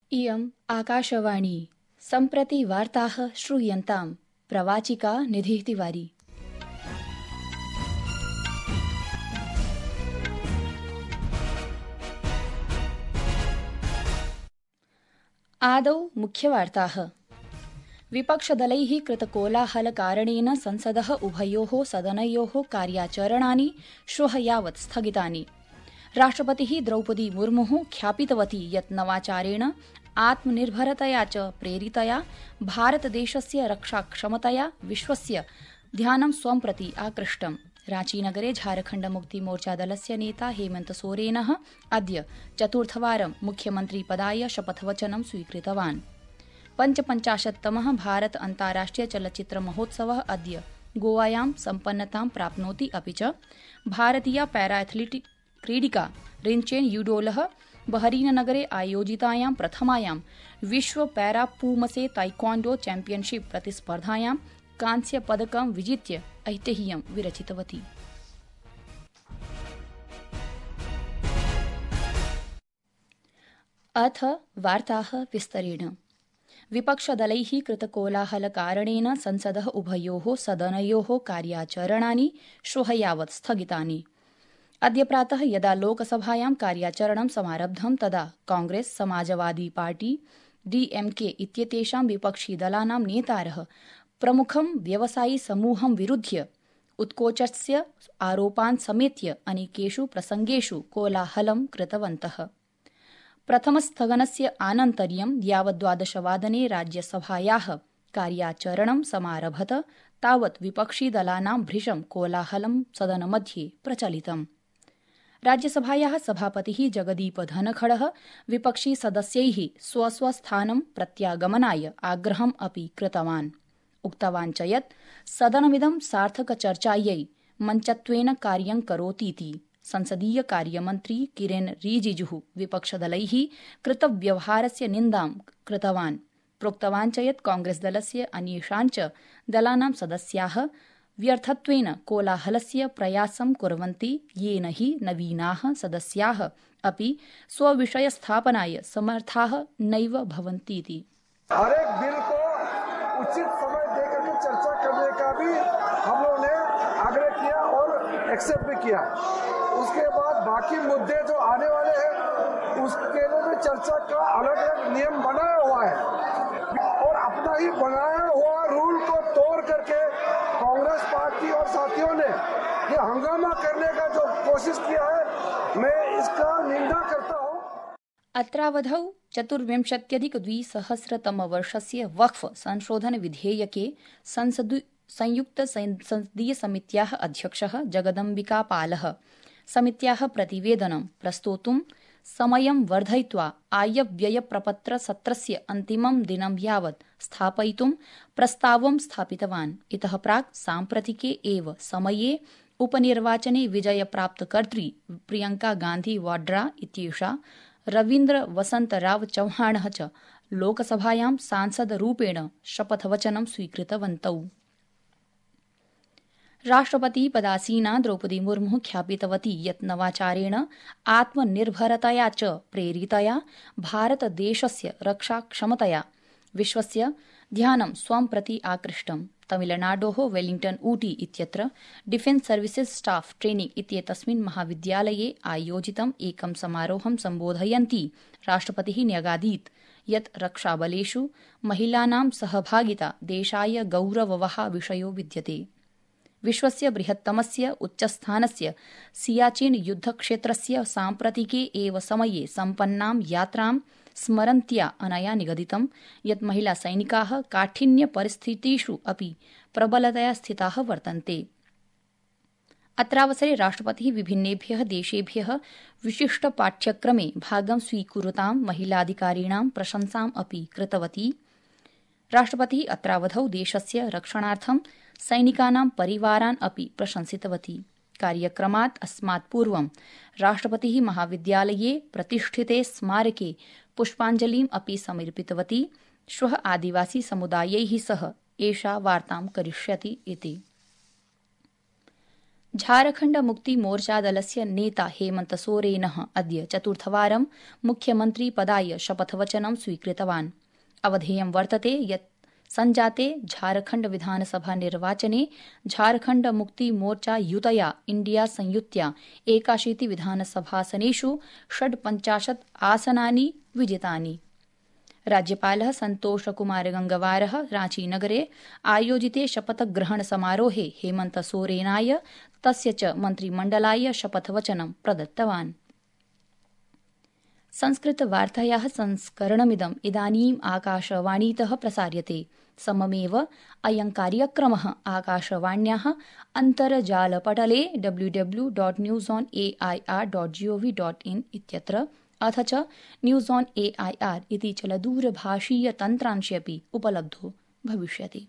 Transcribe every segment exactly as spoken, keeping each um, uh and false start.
इयम् आकाशवाणी सम्प्रति वार्ताः श्रूयन्ताम् प्रवाचिका निधिः तिवारी। आदौ मुख्यवार्ताः। विपक्षदलैः कृतकोलाहलकारणेन संसदः उभयोः सदनयोः कार्याचरणानि श्वः यावत् स्थगितानि। राष्ट्रपतिः द्रौपदी मुर्मुः ख्यापितवती यत् नवाचारेण आत्मनिर्भरतया च प्रेरितया भारतदेशस्य रक्षाक्षमतया विश्वस्य ध्यानं स्वं प्रति आकृष्टम्। रांचीनगरे झारखण्डमुक्तिमोर्चादलस्य नेता हेमन्तसोरेनः अद्य चतुर्थवारं मुख्यमन्त्रीपदाय शपथवचनं स्वीकृतवान्। पञ्चपञ्चाशत्तमः भारत अन्ताराष्ट्रिय चलच्चित्रमहोत्सवः अद्य गोवायां सम्पन्नतां प्राप्नोति। अपि च भारतीया पैरा एथलेटिक् क्रीडिका रिन्चेन यूडोलः बहरीननगरे आयोजितायां प्रथमायां विश्व पैरा पूमसे ताइक्वांडो चैम्पियनशिप प्रतिस्पर्धायां कांस्यपदकं विजित्य ऐतिह्यं विरचितवती। अथ वार्ताः विस्तरेण। विपक्षदलैः कृतकोलाहलकारणेन संसदः उभयोः सदनयोः कार्याचरणानि श्वः यावत् स्थगितानि। अद्य प्रातः यदा लोकसभायां कार्याचरणं समारब्धं तदा कांग्रेस, समाजवादी पार्टी, डीएमके इत्येतेषां विपक्षिदलानां नेतारः प्रमुखं व्यवसायि समूहं विरुध्य उत्कोचस्य आरोपान् समेत्य अनेकेषु प्रसंगेषु कोलाहलं कृतवन्तः। प्रथमस्थगनस्य आनन्तर्यं यावत् द्वादशवादने राज्यसभायाः कार्याचरणं समारभत तावत् विपक्षिदलानां भृशं कोलाहलं सदनमध्ये प्रचलितम्। राज्यसभायाः सभापतिः जगदीप धनखडः विपक्षिसदस्यैः स्वस्वस्थानं प्रत्यागमनाय आग्रहम् अपि कृतवान्। उक्तवान् च यत् सदनमिदं सार्थकचर्चायै मञ्चत्वेन कार्यं करोतीति। संसदीय कार्यमन्त्री किरेन रिजिजुः विपक्षदलैः कृतव्यवहारस्य निन्दां कृतवान्। प्रोक्तवान् च यत् कांग्रेसदलस्य अन्येषां च दलानां सदस्याः व्यर्थत्वेन कोलाहलस्य प्रयासं कुर्वन्ति, येन हि नवीनाः सदस्याः अपि स्वविषयस्थापनाय समर्थाः नैव भवन्तीति। हर एक बिल को उचित समय देकर के चर्चा करने का भी हम लोगों ने आग्रह किया और एक्सेप्ट भी किया। उसके बाद बाकी मुद्दे जो आने वाले हैं उसके लिए भी चर्चा का अलग अलग नियम बनाया हुआ है और अपना ही बनाया हुआ रूल को तोड़ करके कांग्रेस पार्टी और साथियों ने ये हंगामा करने का जो कोशिश किया है, मैं इसका निंदा करता हूँ। अत्रावधौ चतुर्विंशत्यधिकद्विसहस्रतमवर्षस्य वक्फ संशोधन विधेयके संसदि संयुक्त संसदीय समित्याः अध्यक्षः जगदम्बिकापालः समित्याः प्रतिवेदनं प्रस्तोतुं समयं वर्धयित्वा आयव्ययप्रपत्रसत्रस्य अन्तिमं दिनं यावत् स्थापयितुं प्रस्तावं स्थापितवान्। इतः प्राक् साम्प्रतिके एव समये उपनिर्वाचने विजयप्राप्तकर्त्री प्रियंका गान्धी वाड्रा इत्येषा रवीन्द्र वसन्तराव चौहाणः च लोकसभायां सांसदरूपेण शपथवचनं स्वीकृतवन्तौ। राष्ट्रपतिपदासीना द्रौपदी मुर्मुः ख्यापितवती यत् नवाचारेण आत्मनिर्भरतया च प्रेरितया भारतदेशस्य रक्षाक्षमतया विश्वस्य ध्यानं स्वं प्रति आकृष्टम्। तमिलनाडोः वेलिंग्टन ऊटी इत्यत्र डिफेन्स सर्विसेज स्टाफ ट्रेनिंग इत्येतस्मिन् महाविद्यालये आयोजितम् एकं समारोहं सम्बोधयन्ती राष्ट्रपतिः न्यगादीत् यत् रक्षाबलेषु महिलानां सहभागिता देशाय गौरववः विषयो विद्यते। विश्वस्य बृहत्तमस्य उच्चस्थानस्य सियाचिन युद्धक्षेत्रस्य साम्प्रतिके एव समये सम्पन्नां यात्रां स्मरन्त्या अनया निगदितं यत् महिला सैनिकाः काठिन्यपरिस्थितिषु अपि प्रबलतया स्थिताः वर्तन्ते। अत्रावसरे राष्ट्रपतिः विभिन्नेभ्यः देशेभ्यः विशिष्टपाठ्यक्रमे भागं स्वीकुरुतां महिलाधिकारिणां प्रशंसाम् अपि कृतवती। राष्ट्रपतिः अत्रावधौ देशस्य रक्षणार्थं सैनिकानां परिवारान् अपि प्रशंसितवती। कार्यक्रमात् अस्मात् पूर्वं राष्ट्रपतिः महाविद्यालये प्रतिष्ठिते स्मारके पुष्पाञ्जलिम् अपि समर्पितवती। श्वः आदिवासी समुदायैः सह एषा वार्तां करिष्यति इति। झारखण्ड मुक्ति मोर्चा दलस्य नेता हेमन्त सोरेनः अद्य चतुर्थवारं मुख्यमन्त्री पदाय शपथवचनं स्वीकृतवान्। अवधेयं वर्तते यत् संजाते झारखण्ड विधानसभा निर्वाचने झारखण्ड मुक्ति मोर्चा युतया इंडिया संयुत्या एकाशीति विधानसभासनेषु षड्पञ्चाशत् आसनानि विजितानि। राज्यपालः सन्तोषकुमार गंगवारः रांचीनगरे आयोजिते शपथग्रहण समारोहे हेमन्त सोरेनाय तस्य च मन्त्रिमण्डलाय शपथवचनं प्रदत्तवान्। संस्कृतवार्तायाः संस्करणमिदम् इदानीम् आकाशवाणीतः प्रसार्यते। सममेव अयं कार्यक्रमः आकाशवाण्याः अन्तर्जालपटले W W dot news on A I R dot GOV dot in इत्यत्र अथ च news on A I R इति चलदूरभाषीय तन्त्रांशे अपि उपलब्धो भविष्यति।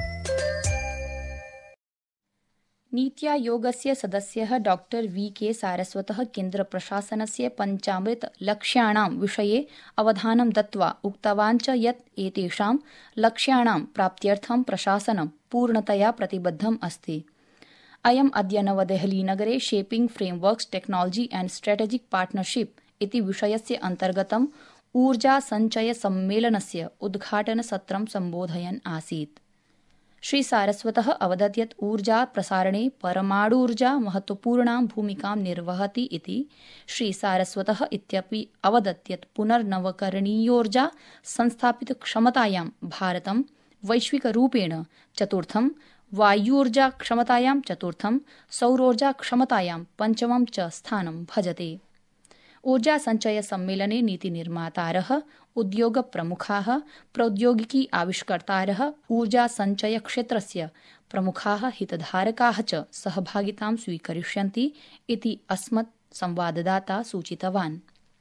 नीत्यायोगस्य सदस्यः डॉक्टर वी के सारस्वतः केन्द्रप्रशासनस्य पञ्चामृत लक्ष्याणां विषये अवधानं दत्त्वा उक्तवान् च यत् एतेषां लक्ष्याणां प्राप्त्यर्थं प्रशासनं पूर्णतया प्रतिबद्धम् अस्ति। अयम् अद्य नवदेहलीनगरे shaping frameworks technology and strategic partnership इति विषयस्य अन्तर्गतं ऊर्जा संचय सम्मेलनस्य उद्घाटनसत्रं सम्बोधयन् आसीत्। श्री सारस्वतः अवदत् यत् ऊर्जा प्रसारणे परमाणूर्जा महत्वपूर्णां भूमिकां निर्वहति इति। श्री सारस्वतः इत्यपि अवदत् यत् पुनर्नवकरणीयोर्जा संस्थापित क्षमतायां भारतं वैश्विकरूपेण चतुर्थं, वायूर्जा क्षमतायां चतुर्थं, सौरोर्जा क्षमतायां पञ्चमं च स्थानं भजते। ऊर्जा संचय सम्मेलने नीतिनिर्मातारः, उद्योगप्रमुखाः, प्रौद्योगिकी आविष्कर्तारः, ऊर्जा संचय क्षेत्रस्य प्रमुखाः हितधारकाः च सहभागितां स्वीकरिष्यन्ति इति अस्मत् संवाददाता सूचितवान्।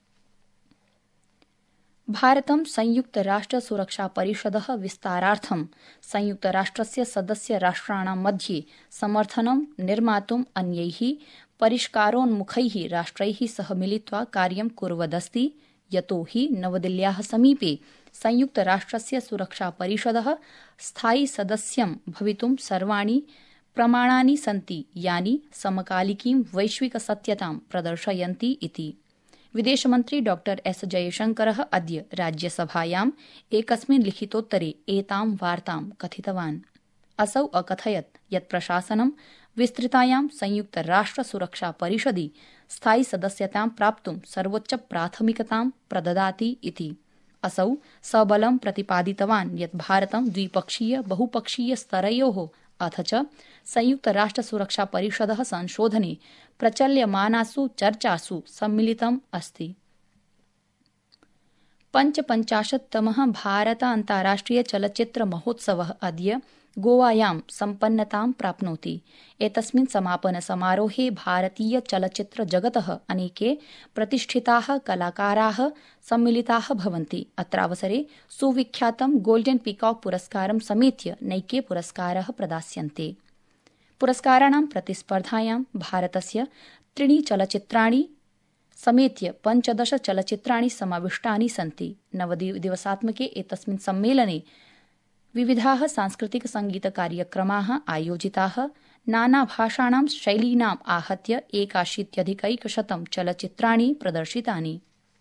भारतं संयुक्तराष्ट्रसुरक्षापरिषदः विस्तारार्थं संयुक्तराष्ट्रस्य सदस्य राष्ट्राणां मध्ये समर्थनं निर्मातुम् अन्यैः परिष्कारोन्मुखैः राष्ट्रैः सह मिलित्वा कार्यं कुर्वदस्ति। यतो हि नवदिल्ल्याः समीपे संयुक्तराष्ट्रस्य सुरक्षापरिषदः स्थायि सदस्यं भवितुं सर्वाणि प्रमाणानि सन्ति यानि समकालिकीं वैश्विकसत्यतां प्रदर्शयन्ति इति। विदेशमन्त्री डॉ एस जयशंकरः अद्य राज्यसभायाम् एकस्मिन् लिखितोत्तरे एतां वार्तां कथितवान्। असौ अकथयत् यत् प्रशासनं विस्तृतायां संयुक्तराष्ट्रसुरक्षापरिषदि स्थायि सदस्यतां प्राप्तुं सर्वोच्च प्राथमिकतां प्रददाति इति। असौ सबलं प्रतिपादितवान् यत् भारतं द्विपक्षीय बहुपक्षीय स्तरयोः अथ च संयुक्तराष्ट्रसुरक्षापरिषदः संशोधने प्रचल्यमानासु चर्चासु सम्मिलितम् अस्ति। पञ्चपञ्चाशत्तमः भारत अन्ताराष्ट्रिय चलच्चित्र महोत्सवः अद्य गोवायां सम्पन्नतां प्राप्नोति। एतस्मिन् समापन समारोहे भारतीय चलच्चित्र जगतः अनेके प्रतिष्ठिताः कलाकाराः सम्मिलिताः भवन्ति। अत्रावसरे सुविख्यातं गोल्डन पीकॉक पुरस्कारं समेत्य नैके पुरस्काराः प्रदास्यन्ते। पुरस्काराणां प्रतिस्पर्धायां भारतस्य त्रीणि चलच्चित्राणि समेत्य पञ्चदश चलच्चित्राणि समाविष्टानि सन्ति। नवदिवसात्मके एतस्मिन् सम्मेलने विविधाः सांस्कृतिक संगीत कार्यक्रमाः आयोजिताः। नानाभाषाणां शैलीनाम् आहत्य एकाशीत्यधिकैकशतं चलच्चित्राणि प्रदर्शितानि।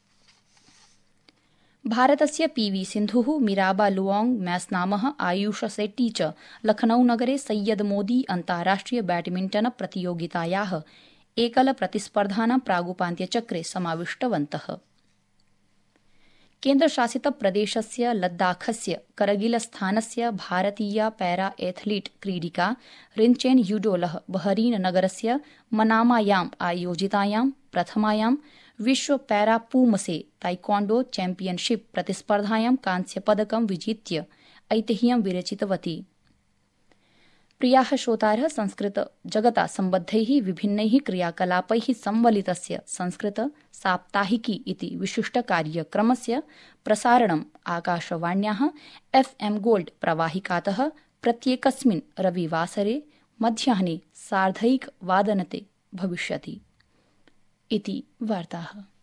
भारतस्य पीवी सिन्धुः, मिराबा लुओंग मैस्नामः, आयुष शेट्टी च लखनऊनगरे सैयद मोदी अन्ताराष्ट्रिय बैडमिण्टन प्रतियोगितायाः एकल प्रतिस्पर्धानां प्रागुपान्त्यचक्रे समाविष्टवन्तः। केन्द्रशासित प्रदेशस्य लद्दाखस्य करगिलस्थानस्य भारतीया पैरा एथलीट क्रीडिका रिन्चेन यूडोलः बहरीन नगरस्य मनामायाम् आयोजितायां प्रथमायां विश्व पैरा पूमसे ताइक्वांडो चैम्पियनशिप प्रतिस्पर्धायां कांस्यपदकं विजित्य ऐतिह्यं विरचितवती। प्रियाः श्रोतारः, संस्कृत जगता सम्बद्धैः विभिन्नैः क्रियाकलापैः संवलितस्य संस्कृत साप्ताहिकी इति विशिष्ट कार्यक्रमस्य प्रसारणम् आकाशवाण्याः एफ एम गोल्ड प्रवाहिकातः प्रत्येकस्मिन् रविवासरे मध्याह्ने सार्धैकवादनते भविष्यति इति वार्ताः।